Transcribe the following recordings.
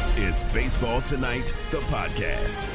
This is Baseball Tonight, the podcast.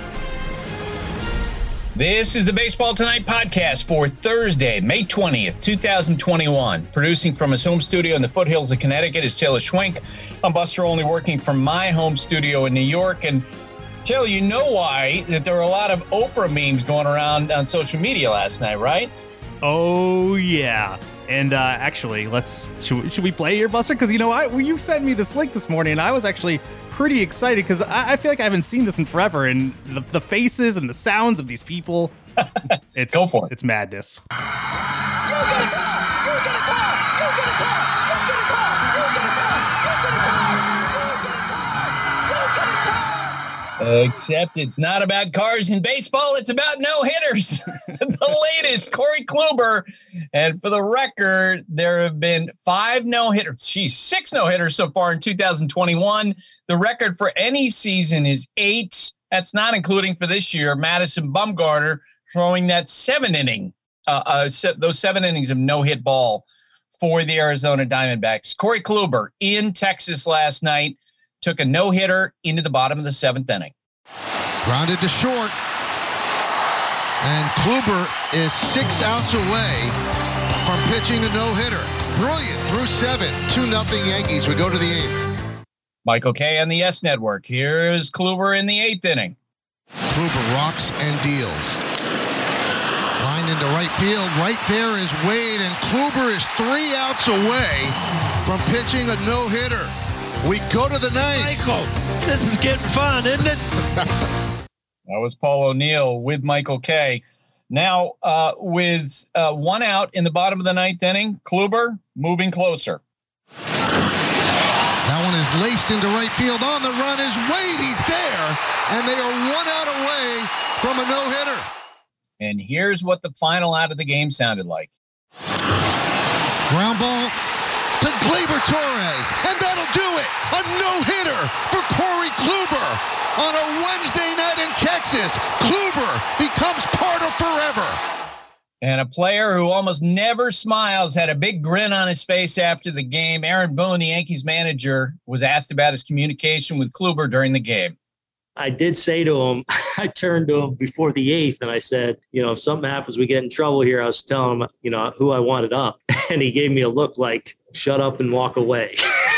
This is the Baseball Tonight podcast for Thursday, May 20th, 2021. Producing from his home studio in the foothills of Connecticut is Taylor Schwenk. I'm Buster Olney, working from my home studio in New York. And Taylor, you know why that there were a lot of Oprah memes going around on social media last night, right? Oh, yeah. And actually, should we play here, Buster? Because, you know, you sent me this link this morning, and I was actually pretty excited because I feel like I haven't seen this in forever. And the faces and the sounds of these people, Go for it. It's madness. You get a call! You get a call! You get a call! You get a call! You get a call! You get a call! You get a call! Except it's not about cars in baseball. It's about no-hitters. The latest, Corey Kluber. And for the record, there have been 5 no-hitters. 6 no-hitters so far in 2021. The record for any season is 8. That's not including for this year, Madison Bumgarner throwing that 7-inning, those 7 innings of no-hit ball for the Arizona Diamondbacks. Corey Kluber in Texas last night took a no-hitter into the bottom of the 7th inning. Grounded to short. And Kluber is 6 outs away from pitching a no-hitter. Brilliant through 7. 2-0 Yankees. We go to the 8th. Michael Kay on the S Network. Here's Kluber in the 8th inning. Kluber rocks and deals. Line into right field. Right there is Wade, and Kluber is 3 outs away from pitching a no-hitter. We go to the 9th. Michael, this is getting fun, isn't it? That was Paul O'Neill with Michael Kay. Now, with 1 out in the bottom of the 9th inning, Kluber moving closer. That one is laced into right field. On the run is Wade. He's there, and they are 1 out away from a no-hitter. And here's what the final out of the game sounded like. Ground ball to Gleyber Torres, and that'll do it. A no-hitter for Corey Kluber on a Wednesday night in Texas. Kluber becomes part of forever. And a player who almost never smiles had a big grin on his face after the game. Aaron Boone, the Yankees manager, was asked about his communication with Kluber during the game. I did say to him, I turned to him before the 8th and I said, you know, if something happens, we get in trouble here. I was telling him, you know, who I wanted up. And he gave me a look like, shut up and walk away.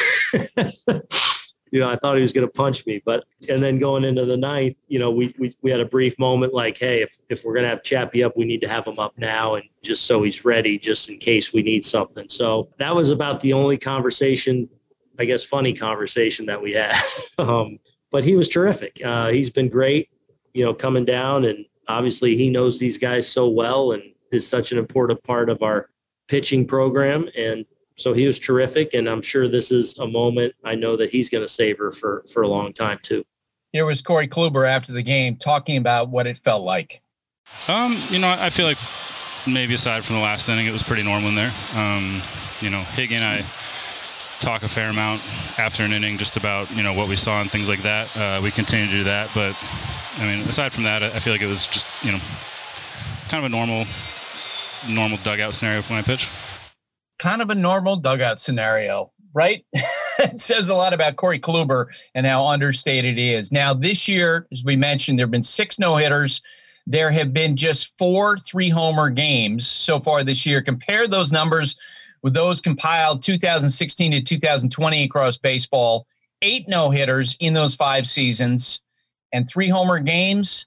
You know, I thought he was going to punch me. And then going into the 9th, you know, we had a brief moment like, hey, if we're going to have Chappie up, we need to have him up now. And just so he's ready, just in case we need something. So that was about the only conversation, I guess, funny conversation that we had. But he was terrific. He's been great, you know, coming down. And obviously he knows these guys so well and is such an important part of our pitching program. And so he was terrific. And I'm sure this is a moment I know that he's going to savor for a long time, too. Here was Corey Kluber after the game talking about what it felt like. You know, I feel like maybe aside from the last inning, it was pretty normal in there. You know, Higgy and I talk a fair amount after an inning just about, you know, what we saw and things like that. We continue to do that. But, I mean, aside from that, I feel like it was just, you know, kind of a normal dugout scenario for my pitch. Kind of a normal dugout scenario, right? It says a lot about Corey Kluber and how understated he is. Now, this year, as we mentioned, there have been 6 no-hitters. There have been just 4 3-homer games so far this year. Compare those numbers with those compiled 2016 to 2020 across baseball. 8 no-hitters in those 5 seasons, and 3-homer games,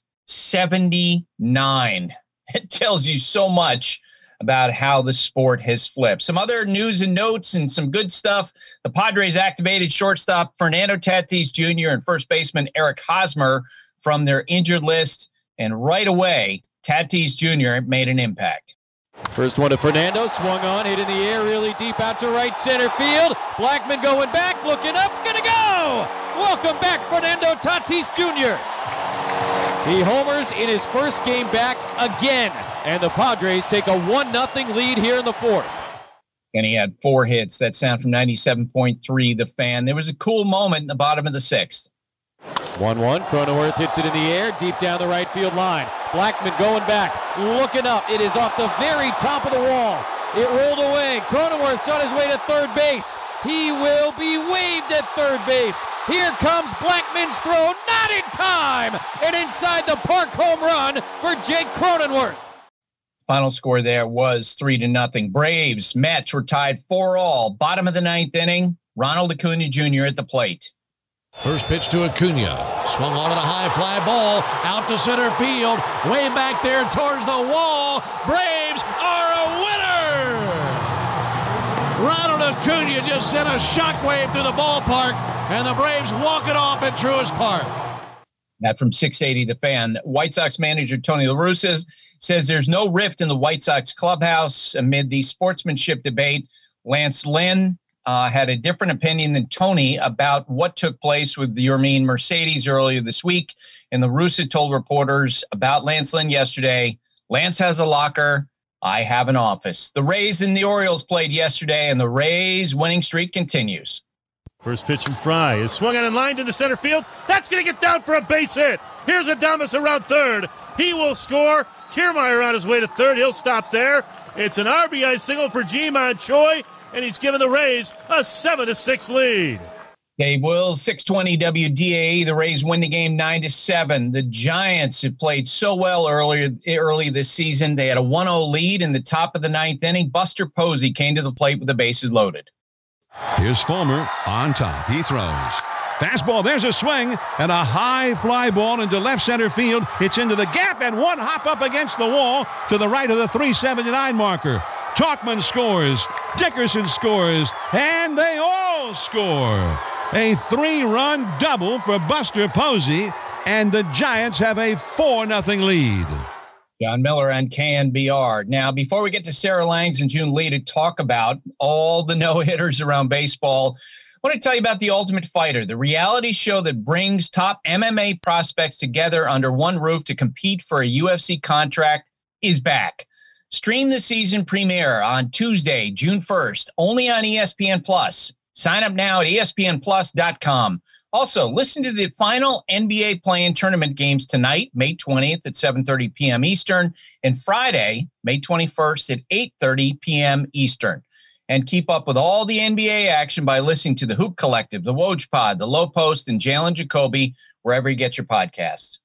79. It tells you so much about how the sport has flipped. Some other news and notes and some good stuff. The Padres activated shortstop Fernando Tatis Jr. and first baseman Eric Hosmer from their injured list. And right away, Tatis Jr. made an impact. First one to Fernando, swung on, hit in the air really deep out to right center field. Blackman going back, looking up, gonna go! Welcome back, Fernando Tatis Jr. He homers in his first game back again, and the Padres take a 1-0 lead here in the 4th. And he had 4 hits. That sound from 97.3 The Fan. There was a cool moment in the bottom of the 6th. 1-1, Cronenworth hits it in the air, deep down the right field line. Blackman going back, looking up. It is off the very top of the wall. It rolled away. Cronenworth's on his way to third base. He will be waved at third base. Here comes Blackman's throw, not in time. And inside the park home run for Jake Cronenworth. Final score there was 3-0. Braves, Mets were tied 4-4. Bottom of the ninth inning, Ronald Acuna Jr. at the plate. First pitch to Acuna. Swung on to the high fly ball. Out to center field. Way back there towards the wall. Braves are a winner! Ronald Acuna just sent a shockwave through the ballpark, and the Braves walk it off at Truist Park. That from 680 The Fan. White Sox manager Tony La Russa says there's no rift in the White Sox clubhouse amid the sportsmanship debate. Lance Lynn had a different opinion than Tony about what took place with the Yermin Mercedes earlier this week. And La Russa told reporters about Lance Lynn yesterday, Lance has a locker, I have an office. The Rays and the Orioles played yesterday, and the Rays winning streak continues. First pitch from Fry is swung on and lined into center field. That's going to get down for a base hit. Here's Adames around third. He will score. Kiermaier on his way to third. He'll stop there. It's an RBI single for Ji-Man Choi, and he's given the Rays a 7-6 lead. Dave Wills, 620 WDAE. The Rays win the game 9-7. The Giants have played so well early this season. They had a 1-0 lead in the top of the ninth inning. Buster Posey came to the plate with the bases loaded. Here's Fulmer on top. He throws. Fastball, there's a swing, and a high fly ball into left center field. It's into the gap, and one hop up against the wall to the right of the 379 marker. Tauchman scores, Dickerson scores, and they all score. A 3-run double for Buster Posey, and the Giants have a 4-0 lead. John Miller on KNBR. Now, before we get to Sarah Langs and June Lee to talk about all the no-hitters around baseball, I want to tell you about The Ultimate Fighter, the reality show that brings top MMA prospects together under one roof to compete for a UFC contract is back. Stream the season premiere on Tuesday, June 1st, only on ESPN+. Sign up now at ESPNplus.com. Also, listen to the final NBA play-in tournament games tonight, May 20th at 7:30 p.m. Eastern, and Friday, May 21st at 8:30 p.m. Eastern. And keep up with all the NBA action by listening to the Hoop Collective, the Woj Pod, the Low Post, and Jalen Jacoby, wherever you get your podcasts.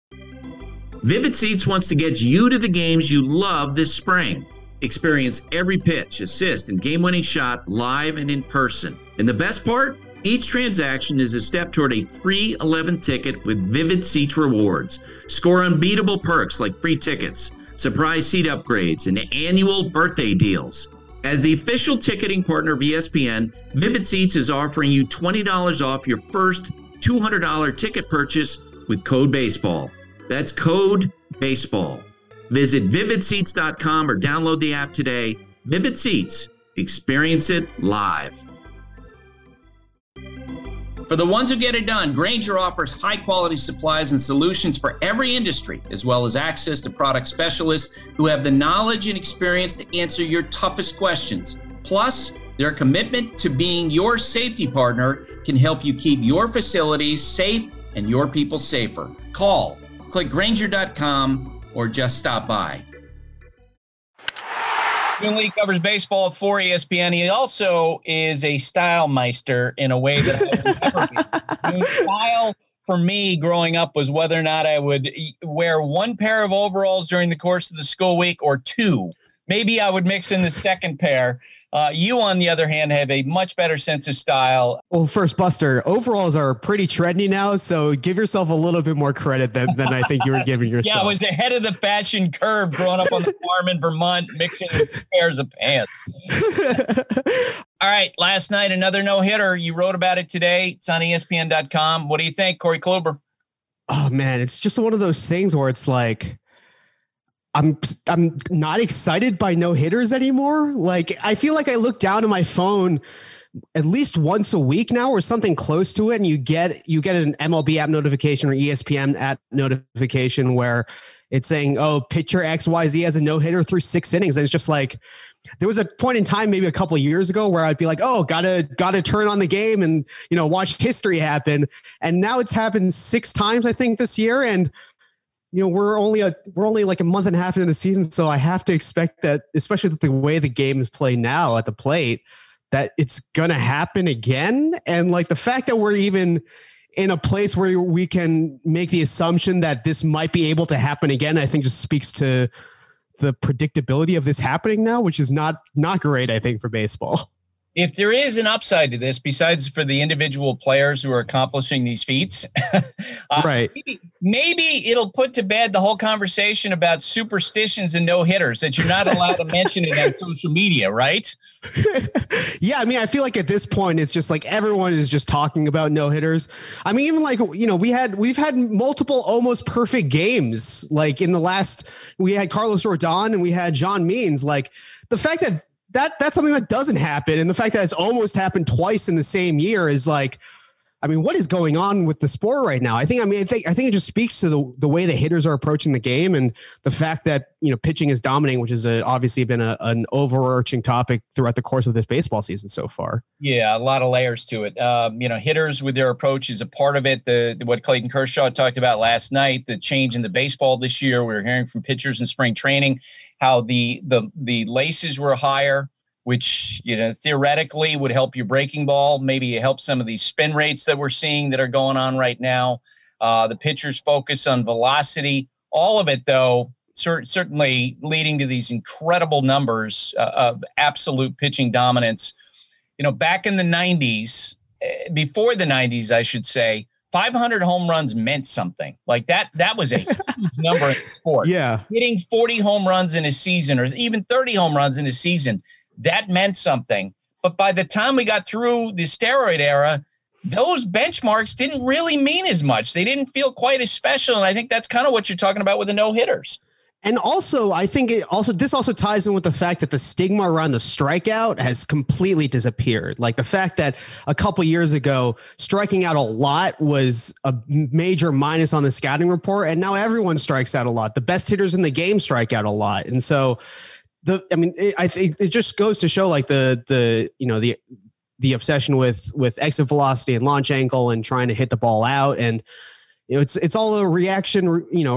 Vivid Seats wants to get you to the games you love this spring. Experience every pitch, assist, and game-winning shot live and in person. And the best part? Each transaction is a step toward a free 11th ticket with Vivid Seats rewards. Score unbeatable perks like free tickets, surprise seat upgrades, and annual birthday deals. As the official ticketing partner of ESPN, Vivid Seats is offering you $20 off your first $200 ticket purchase with code BASEBALL. That's code BASEBALL. Visit vividseats.com or download the app today. Vivid Seats. Experience it live. For the ones who get it done, Grainger offers high-quality supplies and solutions for every industry, as well as access to product specialists who have the knowledge and experience to answer your toughest questions. Plus, their commitment to being your safety partner can help you keep your facilities safe and your people safer. Call, click Grainger.com, or just stop by. June Lee covers baseball for ESPN. He also is a style meister in a way that I would never be. Style for me growing up was whether or not I would wear one pair of overalls during the course of the school week or two. Maybe I would mix in the second pair. You, on the other hand, have a much better sense of style. Well, first, Buster, overalls are pretty trendy now, so give yourself a little bit more credit than I think you were giving yourself. Yeah, I was ahead of the fashion curve growing up on the farm in Vermont, mixing pairs of pants. All right, last night, another no-hitter. You wrote about it today. It's on ESPN.com. What do you think, Corey Kluber? Oh, man, it's just one of those things where it's like, I'm not excited by no hitters anymore. Like, I feel like I look down at my phone at least once a week now or something close to it. And you get an MLB app notification or ESPN app notification where it's saying, oh, pitcher XYZ has a no hitter through 6 innings. And it's just like, there was a point in time, maybe a couple of years ago, where I'd be like, oh, gotta turn on the game and, watch history happen. And now it's happened 6 times, I think, this year. And, we're only like a month and a half into the season, so I have to expect that, especially with the way the game is played now at the plate, that it's going to happen again. And like the fact that we're even in a place where we can make the assumption that this might be able to happen again, I think just speaks to the predictability of this happening now, which is not great, I think, for baseball. If there is an upside to this, besides for the individual players who are accomplishing these feats, right? Maybe it'll put to bed the whole conversation about superstitions and no hitters, that you're not allowed to mention it on social media, right? Yeah, I mean, I feel like at this point it's just like everyone is just talking about no hitters. I mean, even like, you know, we've had multiple almost perfect games. Like in the last, we had Carlos Rodon and we had John Means. Like the fact that that's something that doesn't happen. And the fact that it's almost happened twice in the same year is like, I mean, what is going on with the sport right now? I think it just speaks to the way the hitters are approaching the game and the fact that, you know, pitching is dominating, which has obviously been an overarching topic throughout the course of this baseball season so far. Yeah, a lot of layers to it. You know, hitters with their approach is a part of it. What Clayton Kershaw talked about last night, the change in the baseball this year. We were hearing from pitchers in spring training how the laces were higher, which, you know, theoretically would help your breaking ball. Maybe it helps some of these spin rates that we're seeing that are going on right now. The pitchers focus on velocity. All of it, though, certainly leading to these incredible numbers of absolute pitching dominance. You know, back in the 90s, before the 90s, I should say, 500 home runs meant something. Like that was a huge number in sport. Yeah. Hitting 40 home runs in a season or even 30 home runs in a season, that meant something. But by the time we got through the steroid era, those benchmarks didn't really mean as much. They didn't feel quite as special. And I think that's kind of what you're talking about with the no-hitters. And also, I think this also ties in with the fact that the stigma around the strikeout has completely disappeared. Like the fact that a couple years ago, striking out a lot was a major minus on the scouting report. And now everyone strikes out a lot. The best hitters in the game strike out a lot. And so I think it just goes to show like the obsession with exit velocity and launch angle and trying to hit the ball out. And, you know, it's all a reaction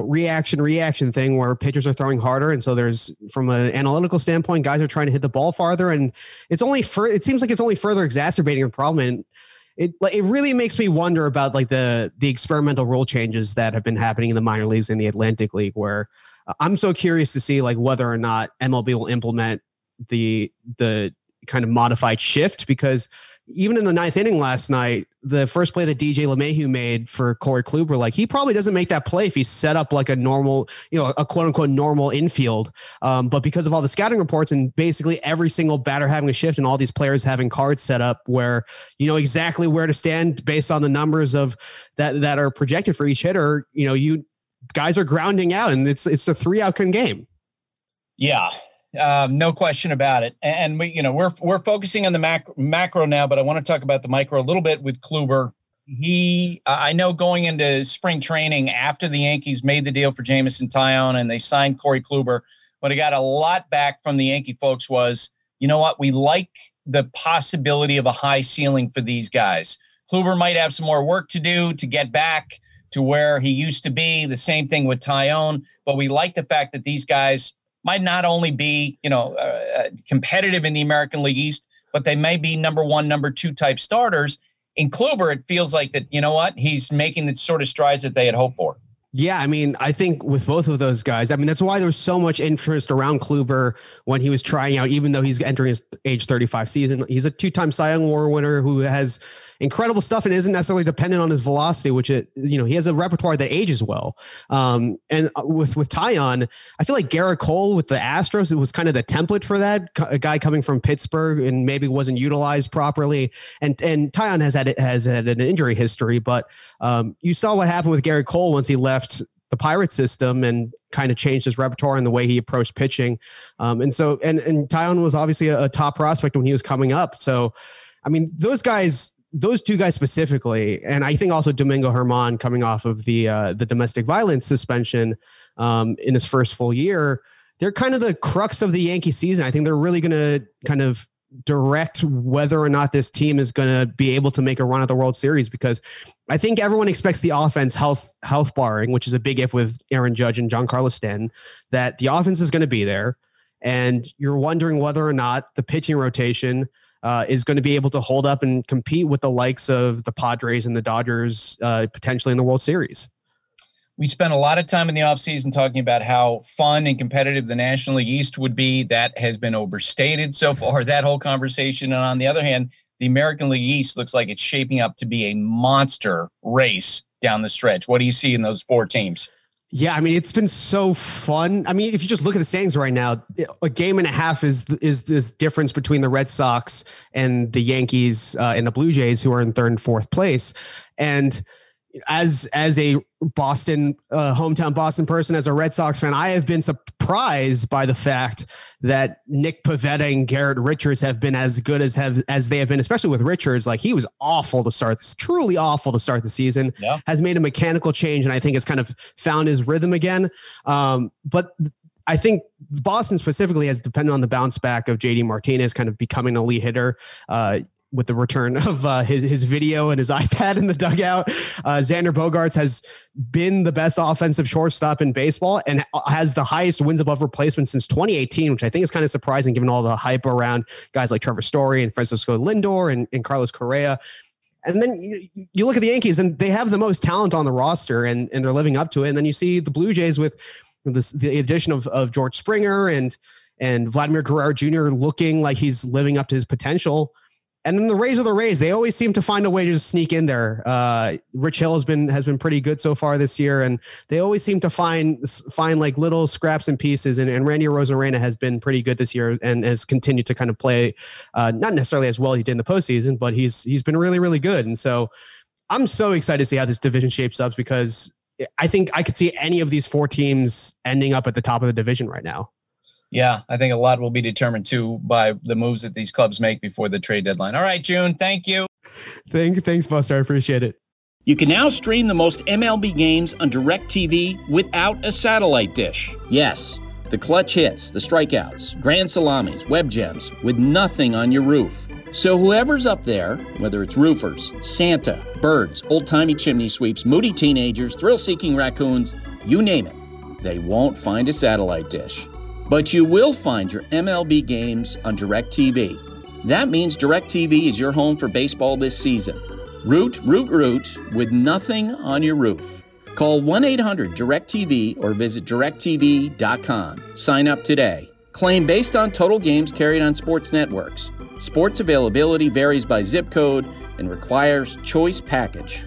thing where pitchers are throwing harder. And so there's, from an analytical standpoint, guys are trying to hit the ball farther, and it seems like it's only further exacerbating the problem. And it really makes me wonder about like the experimental rule changes that have been happening in the minor leagues and the Atlantic League, where I'm so curious to see like whether or not MLB will implement the kind of modified shift, because even in the ninth inning last night, the first play that DJ LeMahieu made for Corey Kluber, like he probably doesn't make that play if he's set up like a normal, you know, a quote unquote normal infield. But because of all the scouting reports and basically every single batter having a shift and all these players having cards set up where you know exactly where to stand based on the numbers of that are projected for each hitter, you know, guys are grounding out, and it's a 3-out game. Yeah. No question about it. And we're focusing on the macro now, but I want to talk about the micro a little bit with Kluber. I know going into spring training after the Yankees made the deal for Jameson Taillon and they signed Corey Kluber, what I got a lot back from the Yankee folks was, you know what, we like the possibility of a high ceiling for these guys. Kluber might have some more work to do to get back to where he used to be. The same thing with Taillon, but we like the fact that these guys might not only be, competitive in the American League East, but they may be number 1, number 2 type starters. In Kluber, it feels like that, you know what, he's making the sort of strides that they had hoped for. Yeah, I mean, I think with both of those guys, I mean, that's why there was so much interest around Kluber when he was trying out, even though he's entering his age 35 season. He's a 2-time Cy Young Award winner who has incredible stuff and isn't necessarily dependent on his velocity, which he has a repertoire that ages well. And with Taillon, I feel like Garrett Cole with the Astros, it was kind of the template for that, a guy coming from Pittsburgh and maybe wasn't utilized properly. And Taillon has had an injury history, but you saw what happened with Garrett Cole once he left the Pirate system and kind of changed his repertoire and the way he approached pitching. And Taillon was obviously a top prospect when he was coming up. So, I mean, those two guys specifically, and I think also Domingo Germán coming off of the domestic violence suspension in his first full year, they're kind of the crux of the Yankee season. I think they're really going to kind of direct whether or not this team is going to be able to make a run at the World Series, because I think everyone expects the offense, health barring, which is a big if with Aaron Judge and Giancarlo Stanton, that the offense is going to be there. And you're wondering whether or not the pitching rotation is going to be able to hold up and compete with the likes of the Padres and the Dodgers potentially in the World Series. We spent a lot of time in the offseason talking about how fun and competitive the National League East would be. That has been overstated so far, that whole conversation. And on the other hand, the American League East looks like it's shaping up to be a monster race down the stretch. What do you see in those 4 teams? Yeah, I mean, it's been so fun. I mean, if you just look at the standings right now, a game and a half is this difference between the Red Sox and the Yankees and the Blue Jays, who are in 3rd and 4th place. And as a Boston hometown Boston person, as a Red Sox fan, I have been surprised by the fact that Nick Pivetta and Garrett Richards have been as good as they have been, especially with Richards. Like, he was awful to start this, truly awful to start the season. Yeah. Has made a mechanical change, and I think has kind of found his rhythm again. But I think Boston specifically has depended on the bounce back of JD Martinez kind of becoming an elite hitter. With the return of his video and his iPad in the dugout. Xander Bogaerts has been the best offensive shortstop in baseball and has the highest wins above replacement since 2018, which I think is kind of surprising given all the hype around guys like Trevor Story and Francisco Lindor and Carlos Correa. And then you look at the Yankees, and they have the most talent on the roster, and they're living up to it. And then you see the Blue Jays with the addition of George Springer and Vladimir Guerrero Jr. looking like he's living up to his potential. And then the Rays are the Rays. They always seem to find a way to just sneak in there. Rich Hill has been pretty good so far this year, and they always seem to find like little scraps and pieces. And Randy Arozarena has been pretty good this year and has continued to kind of play, not necessarily as well as he did in the postseason, but he's been really, really good. And so I'm so excited to see how this division shapes up, because I think I could see any of these 4 teams ending up at the top of the division right now. Yeah, I think a lot will be determined, too, by the moves that these clubs make before the trade deadline. All right, June, thank you. Thanks, Buster. I appreciate it. You can now stream the most MLB games on DirecTV without a satellite dish. Yes, the clutch hits, the strikeouts, grand salamis, web gems, with nothing on your roof. So whoever's up there, whether it's roofers, Santa, birds, old-timey chimney sweeps, moody teenagers, thrill-seeking raccoons, you name it, they won't find a satellite dish. But you will find your MLB games on DirecTV. That means DirecTV is your home for baseball this season. Root with nothing on your roof. Call 1-800-DirecTV or visit directtv.com. Sign up today. Claim based on total games carried on sports networks. Sports availability varies by zip code and requires choice package.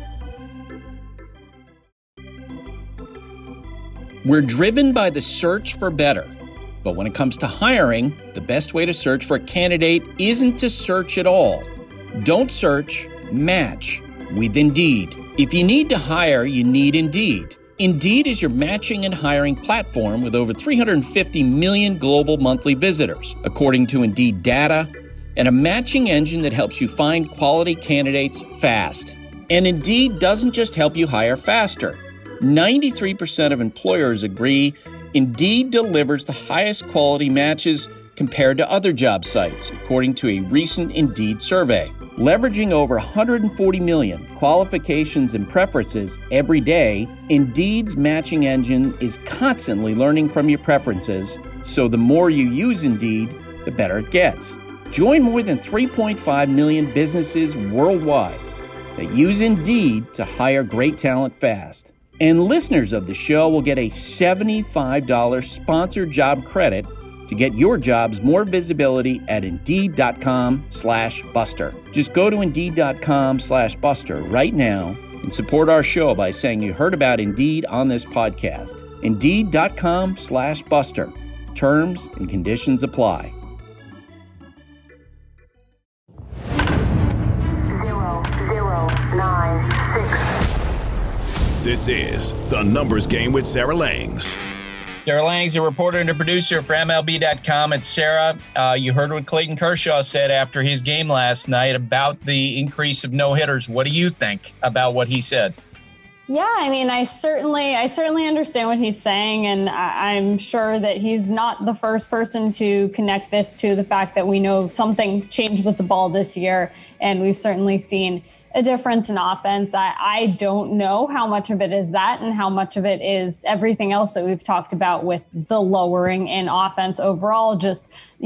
We're driven by the search for better. But when it comes to hiring, the best way to search for a candidate isn't to search at all. Don't search, match with Indeed. If you need to hire, you need Indeed. Indeed is your matching and hiring platform with over 350 million global monthly visitors, according to Indeed data, and a matching engine that helps you find quality candidates fast. And Indeed doesn't just help you hire faster. 93% of employers agree Indeed delivers the highest quality matches compared to other job sites, according to a recent Indeed survey. Leveraging over 140 million qualifications and preferences every day, Indeed's matching engine is constantly learning from your preferences, so the more you use Indeed, the better it gets. Join more than 3.5 million businesses worldwide that use Indeed to hire great talent fast. And listeners of the show will get a $75 sponsored job credit to get your jobs more visibility at Indeed.com/Buster. Just go to Indeed.com/Buster right now and support our show by saying you heard about Indeed on this podcast. Indeed.com/Buster. Terms and conditions apply. 0096. This is The Numbers Game with Sarah Langs. Sarah Langs, a reporter and a producer for MLB.com. And Sarah, you heard what Clayton Kershaw said after his game last night about the increase of no-hitters. What do you think about what he said? Yeah, I mean, I certainly understand what he's saying, and I'm sure that he's not the first person to connect this to the fact that we know something changed with the ball this year, and we've certainly seen a difference in offense. I don't know how much of it is that and how much of it is everything else that we've talked about with the lowering in offense overall, just,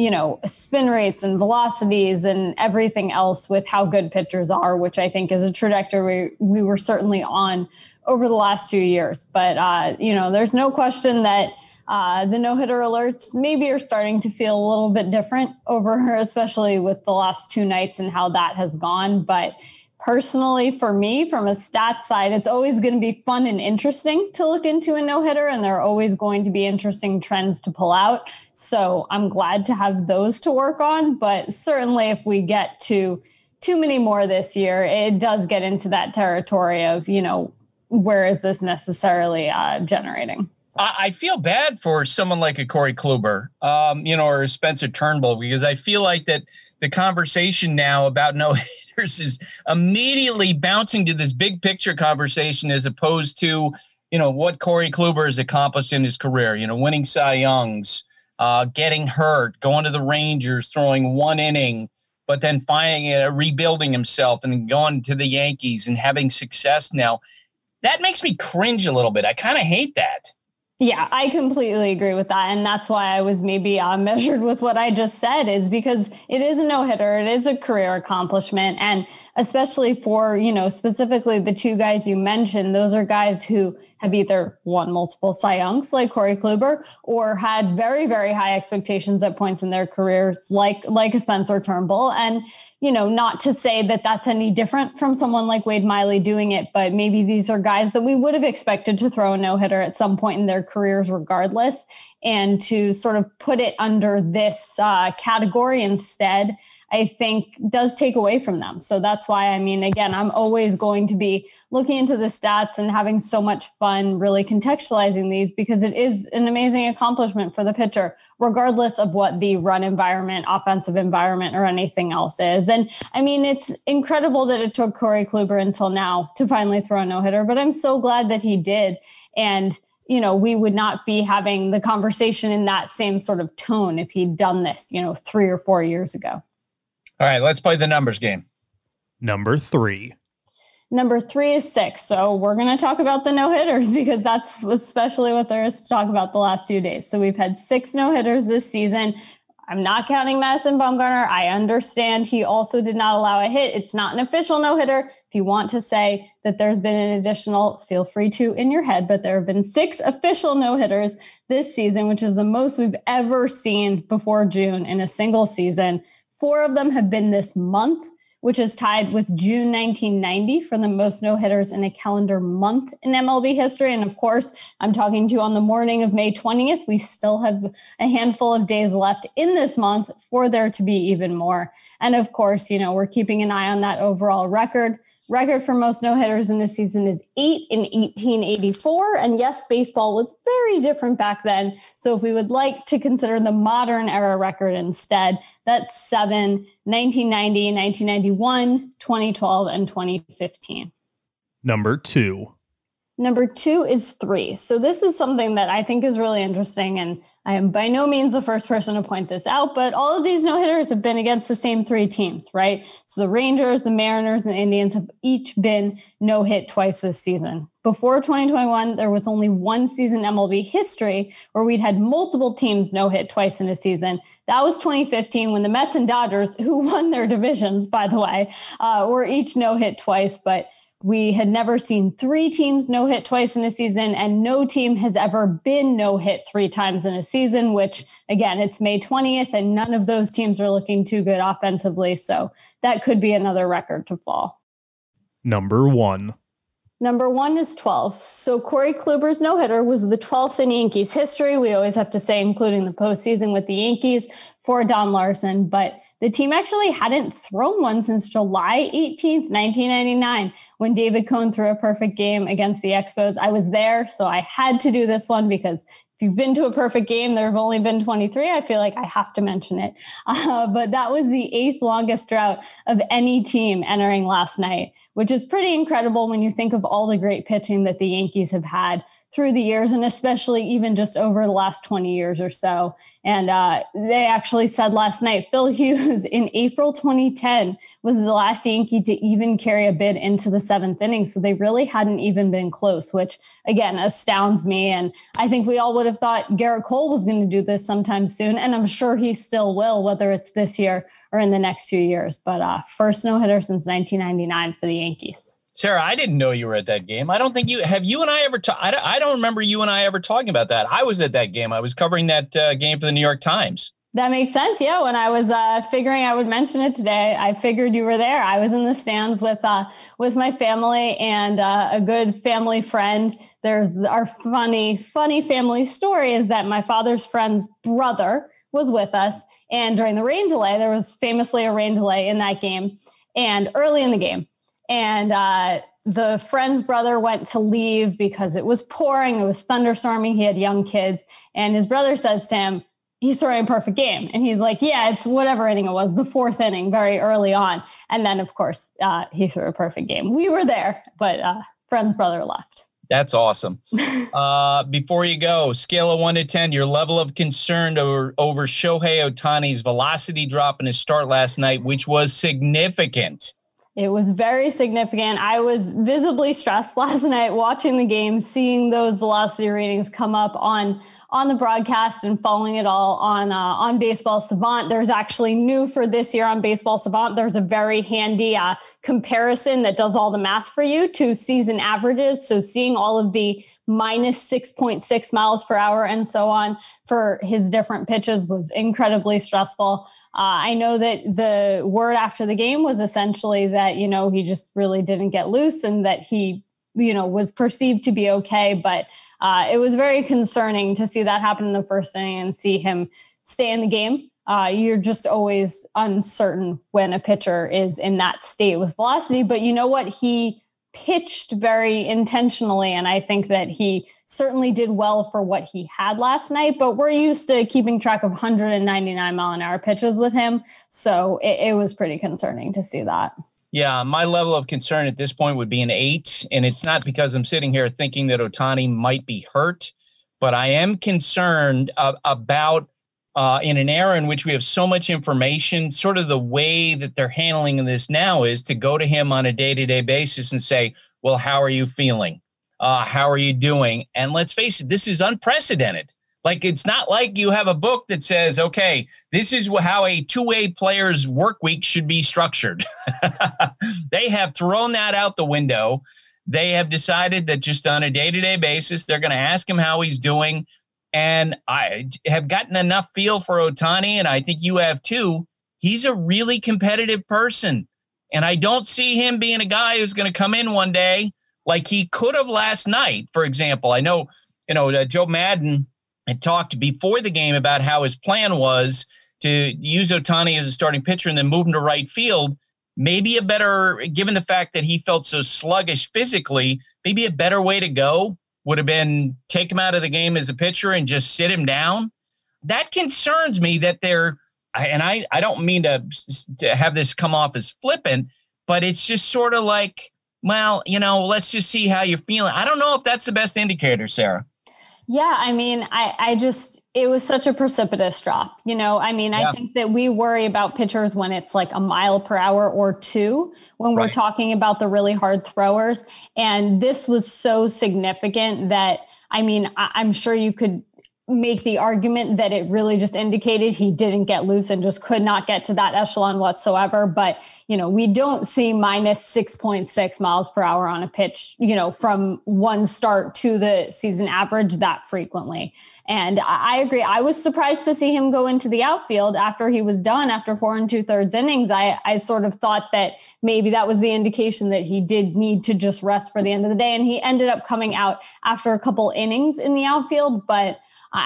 spin rates and velocities and everything else with how good pitchers are, which I think is a trajectory we were certainly on over the last 2 years. But, there's no question that the no-hitter alerts maybe are starting to feel a little bit different over her, especially with the last 2 nights and how that has gone. But personally, for me, from a stats side, it's always going to be fun and interesting to look into a no-hitter, and there are always going to be interesting trends to pull out. So I'm glad to have those to work on. But certainly if we get to too many more this year, it does get into that territory of, where is this necessarily generating? I feel bad for someone like a Corey Kluber, or Spencer Turnbull, because I feel like that the conversation now about no-hitters is immediately bouncing to this big picture conversation as opposed to, what Corey Kluber has accomplished in his career, winning Cy Youngs, getting hurt, going to the Rangers, throwing 1 inning, but then rebuilding himself and going to the Yankees and having success now. That makes me cringe a little bit. I kind of hate that. Yeah, I completely agree with that. And that's why I was maybe measured with what I just said, is because it is a no-hitter. It is a career accomplishment. And especially for, specifically the 2 guys you mentioned, those are guys who have either won multiple Cy Youngs like Corey Kluber or had very, very high expectations at points in their careers like a Spencer Turnbull. And, not to say that that's any different from someone like Wade Miley doing it, but maybe these are guys that we would have expected to throw a no-hitter at some point in their careers regardless. And to sort of put it under this category instead, I think does take away from them. So that's why, again, I'm always going to be looking into the stats and having so much fun really contextualizing these, because it is an amazing accomplishment for the pitcher, regardless of what the run environment, offensive environment, or anything else is. And it's incredible that it took Corey Kluber until now to finally throw a no-hitter, but I'm so glad that he did. And we would not be having the conversation in that same sort of tone if he'd done this, 3 or 4 years ago. All right, let's play the numbers game. Number 3. Number 3 is 6. So we're going to talk about the no-hitters because that's especially what there is to talk about the last few days. So we've had 6 no-hitters this season. I'm not counting Madison Bumgarner. I understand he also did not allow a hit. It's not an official no-hitter. If you want to say that there's been an additional, feel free to in your head, but there have been 6 official no-hitters this season, which is the most we've ever seen before June in a single season. 4 of them have been this month, which is tied with June 1990 for the most no-hitters in a calendar month in MLB history. And of course, I'm talking to you on the morning of May 20th. We still have a handful of days left in this month for there to be even more. And of course, we're keeping an eye on that overall record. Record for most no-hitters in this season is 8 in 1884. And yes, baseball was very different back then. So if we would like to consider the modern era record instead, that's 7, 1990, 1991, 2012, and 2015. Number 2. Number 2 is 3. So this is something that I think is really interesting. And I am by no means the first person to point this out, but all of these no-hitters have been against the same 3 teams, right? So the Rangers, the Mariners, and the Indians have each been no-hit twice this season. Before 2021, there was only one season in MLB history where we'd had multiple teams no-hit twice in a season. That was 2015 when the Mets and Dodgers, who won their divisions, by the way, were each no-hit twice, but we had never seen 3 teams no-hit twice in a season, and no team has ever been no-hit 3 times in a season, which, again, it's May 20th, and none of those teams are looking too good offensively, so that could be another record to fall. Number 1. Number 1 is 12. So Corey Kluber's no-hitter was the 12th in Yankees history. We always have to say, including the postseason with the Yankees, for Don Larson. But the team actually hadn't thrown one since July 18th, 1999, when David Cone threw a perfect game against the Expos. I was there, so I had to do this one because if you've been to a perfect game, there have only been 23. I feel like I have to mention it. But that was the 8th longest drought of any team entering last night, which is pretty incredible when you think of all the great pitching that the Yankees have had through the years, and especially even just over the last 20 years or so. And they actually said last night, Phil Hughes in April 2010 was the last Yankee to even carry a bid into the 7th inning. So they really hadn't even been close, which again astounds me. And I think we all would have thought Garrett Cole was going to do this sometime soon. And I'm sure he still will, whether it's this year or in the next few years. But first no-hitter since 1999 for the Yankees. Sarah, I didn't know you were at that game. I don't think you and I ever I don't remember you and I ever talking about that. I was at that game. I was covering that game for the New York Times. That makes sense. Yeah. When I was figuring I would mention it today, I figured you were there. I was in the stands with my family and a good family friend. There's our funny family story is that my father's friend's brother was with us. And during the rain delay, there was famously a rain delay in that game and early in the game. And the friend's brother went to leave because it was pouring. It was thunderstorming. He had young kids. And his brother says to him, he's throwing a perfect game. And he's like, yeah, it's whatever inning it was, the 4th inning, very early on. And then, of course, he threw a perfect game. We were there, but friend's brother left. That's awesome. Before you go, scale of 1 to 10, your level of concern over Shohei Ohtani's velocity drop in his start last night, which was significant. It was very significant. I was visibly stressed last night watching the game, seeing those velocity readings come up on the broadcast and following it all on Baseball Savant. There's actually new for this year on Baseball Savant. There's a very handy comparison that does all the math for you to season averages. So seeing all of the minus 6.6 miles per hour and so on for his different pitches was incredibly stressful. I know that the word after the game was essentially that, he just really didn't get loose and that he, was perceived to be okay. But it was very concerning to see that happen in the first inning and see him stay in the game. You're just always uncertain when a pitcher is in that state with velocity. But you know what? He pitched very intentionally, and I think that he certainly did well for what he had last night, but we're used to keeping track of 199 mile an hour pitches with him, so it was pretty concerning to see that. Yeah, my level of concern at this point would be an 8, and it's not because I'm sitting here thinking that Ohtani might be hurt, but I am concerned about in an era in which we have so much information, sort of the way that they're handling this now is to go to him on a day-to-day basis and say, well, how are you feeling? How are you doing? And let's face it, this is unprecedented. Like, it's not like you have a book that says, okay, this is how a two-way player's work week should be structured. They have thrown that out the window. They have decided that just on a day-to-day basis, they're going to ask him how he's doing. And I have gotten enough feel for Ohtani, and I think you have too. He's a really competitive person. And I don't see him being a guy who's going to come in one day like he could have last night, for example. I know, Joe Madden had talked before the game about how his plan was to use Ohtani as a starting pitcher and then move him to right field. Maybe given the fact that he felt so sluggish physically, maybe a better way to go would have been take him out of the game as a pitcher and just sit him down. That concerns me that I don't mean to have this come off as flippant, but it's just sort of like, well, let's just see how you're feeling. I don't know if that's the best indicator, Sarah. Yeah, I mean, it was such a precipitous drop. I think that we worry about pitchers when it's like a mile per hour or 2 when we're talking about the really hard throwers. And this was so significant that, I'm sure you could make the argument that it really just indicated he didn't get loose and just could not get to that echelon whatsoever. But, we don't see minus 6.6 miles per hour on a pitch, from one start to the season average that frequently. And I agree. I was surprised to see him go into the outfield after he was done after 4 2/3 innings. I sort of thought that maybe that was the indication that he did need to just rest for the end of the day. And he ended up coming out after a couple innings in the outfield. But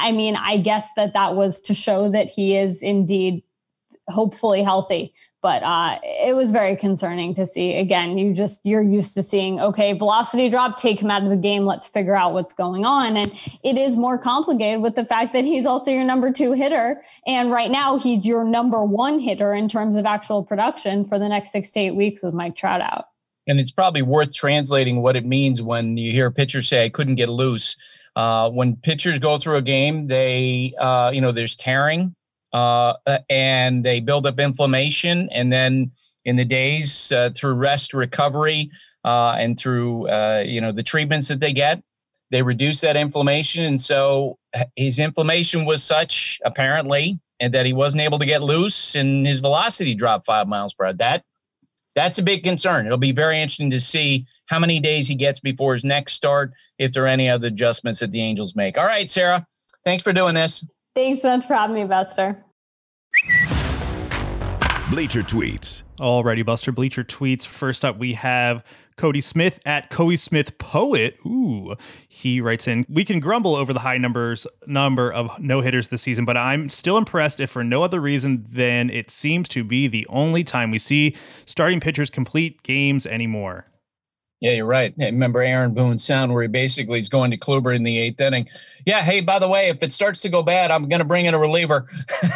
I guess that was to show that he is indeed hopefully healthy. But it was very concerning to see. Again, you're used to seeing, okay, velocity drop, take him out of the game. Let's figure out what's going on. And it is more complicated with the fact that he's also your number 2 hitter. And right now he's your number 1 hitter in terms of actual production for the next 6 to 8 weeks with Mike Trout out. And it's probably worth translating what it means when you hear a pitcher say, I couldn't get loose. When pitchers go through a game, they, there's tearing and they build up inflammation. And then in the days through rest recovery and through, the treatments that they get, they reduce that inflammation. And so his inflammation was such, apparently, and that he wasn't able to get loose and his velocity dropped 5 miles per hour. That's a big concern. It'll be very interesting to see how many days he gets before his next start, if there are any other adjustments that the Angels make. All right, Sarah, thanks for doing this. Thanks so much for having me, Buster. Bleacher Tweets. Alrighty, Buster. Bleacher Tweets. First up, we have Cody Smith at Cody Smith Poet. Ooh, he writes in, we can grumble over the high number of no-hitters this season, but I'm still impressed if for no other reason than it seems to be the only time we see starting pitchers complete games anymore. Yeah, you're right. Remember Aaron Boone's sound where he basically is going to Kluber in the 8th inning. Yeah, hey, by the way, if it starts to go bad, I'm going to bring in a reliever.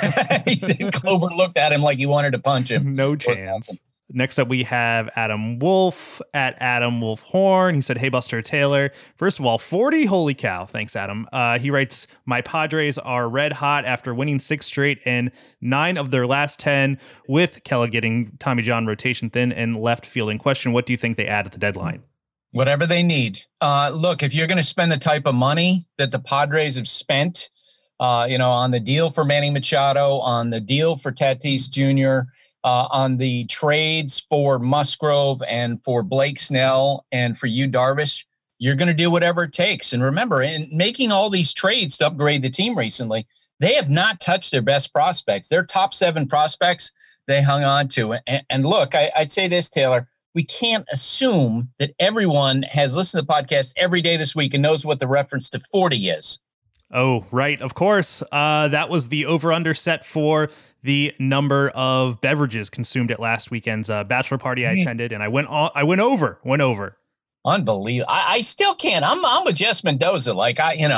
Kluber looked at him like he wanted to punch him. No chance. Next up, we have Adam Wolf at Adam Wolf Horn. He said, hey, Buster Taylor. First of all, 40. Holy cow. Thanks, Adam. He writes, my Padres are red hot after winning 6 straight and 9 of their last 10 with Kella getting Tommy John rotation thin and left field in question. What do you think they add at the deadline? Whatever they need. Look, if you're going to spend the type of money that the Padres have spent, on the deal for Manny Machado, on the deal for Tatis Jr., on the trades for Musgrove and for Blake Snell and for Yu Darvish, you're going to do whatever it takes. And remember, in making all these trades to upgrade the team recently, they have not touched their best prospects. Their top 7 prospects they hung on to. And look, I'd say this, Taylor, we can't assume that everyone has listened to the podcast every day this week and knows what the reference to 40 is. Oh, right. Of course. That was the over-under set for the number of beverages consumed at last weekend's bachelor party I attended, and I went over. Unbelievable. I still can't. I'm a Jess Mendoza. Like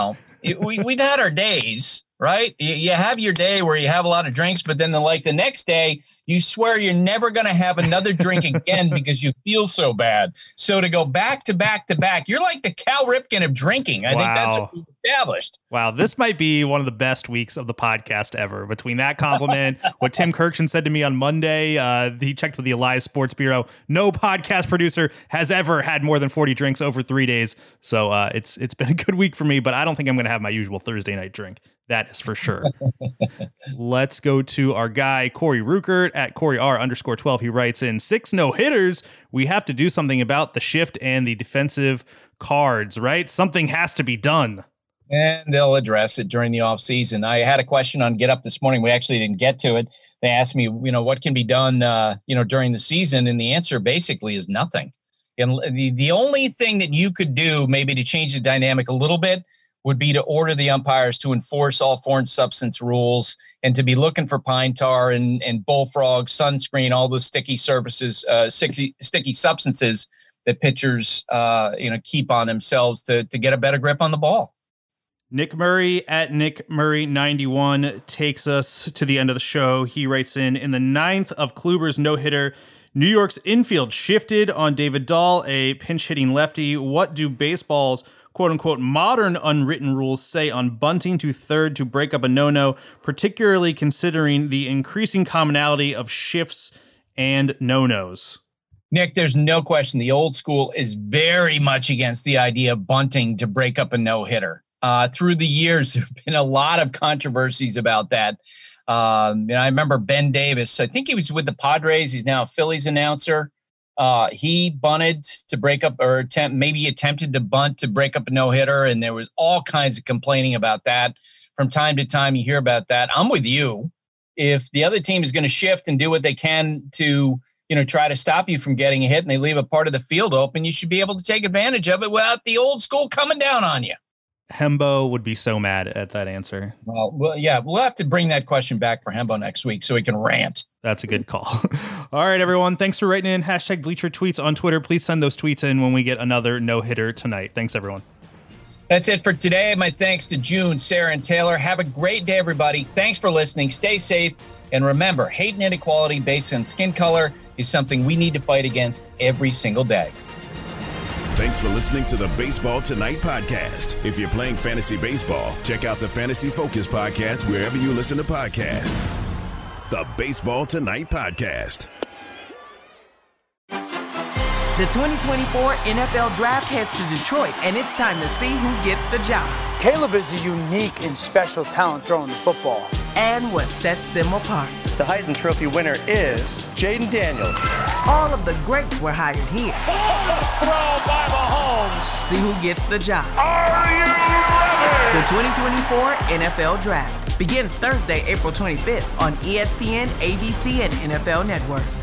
we'd had our days, right? You have your day where you have a lot of drinks, but then the next day you swear you're never going to have another drink again because you feel so bad. So to go back to back to back, you're like the Cal Ripken of drinking. I think that's what we established. Wow, this might be one of the best weeks of the podcast ever. Between that compliment, what Tim Kirkson said to me on Monday, he checked with the Elias Sports Bureau. No podcast producer has ever had more than 40 drinks over 3 days. So it's been a good week for me, but I don't think I'm going to have my usual Thursday night drink. That is for sure. Let's go to our guy, Corey Ruckert at Corey R_12. He writes in 6 no-hitters. We have to do something about the shift and the defensive cards, right? Something has to be done. And they'll address it during the offseason. I had a question on Get Up this morning. We actually didn't get to it. They asked me, what can be done, during the season? And the answer basically is nothing. And the only thing that you could do maybe to change the dynamic a little bit would be to order the umpires to enforce all foreign substance rules and to be looking for pine tar and bullfrog, sunscreen, all those sticky substances that pitchers, keep on themselves to get a better grip on the ball. Nick Murray at Nick Murray 91 takes us to the end of the show. He writes in the 9th of Kluber's no-hitter, New York's infield shifted on David Dahl, a pinch-hitting lefty. What do baseball's quote-unquote modern unwritten rules say on bunting to third to break up a no-no, particularly considering the increasing commonality of shifts and no-nos? Nick, there's no question the old school is very much against the idea of bunting to break up a no-hitter. Through the years, there have been a lot of controversies about that. I remember Ben Davis. I think he was with the Padres. He's now a Phillies announcer. He bunted to break up or attempted to bunt to break up a no-hitter, and there was all kinds of complaining about that. From time to time, you hear about that. I'm with you. If the other team is going to shift and do what they can to, try to stop you from getting a hit and they leave a part of the field open, you should be able to take advantage of it without the old school coming down on you. Hembo would be so mad at that answer. Well, yeah, we'll have to bring that question back for Hembo next week so he can rant. That's a good call. All right, everyone. Thanks for writing in. #Bleacher Tweets on Twitter. Please send those tweets in when we get another no-hitter tonight. Thanks, everyone. That's it for today. My thanks to June, Sarah, and Taylor. Have a great day, everybody. Thanks for listening. Stay safe And remember, hate and inequality based on skin color is something we need to fight against every single day. Thanks for listening to the Baseball Tonight podcast. If you're playing fantasy baseball, check out the Fantasy Focus podcast wherever you listen to podcasts. The Baseball Tonight podcast. The 2024 NFL Draft heads to Detroit, and it's time to see who gets the job. Caleb is a unique and special talent throwing the football. And what sets them apart. The Heisman Trophy winner is Jaden Daniels. All of the greats were hired here. Throw by Mahomes. See who gets the job. Are you ready? The 2024 NFL Draft begins Thursday, April 25th on ESPN, ABC, and NFL Network.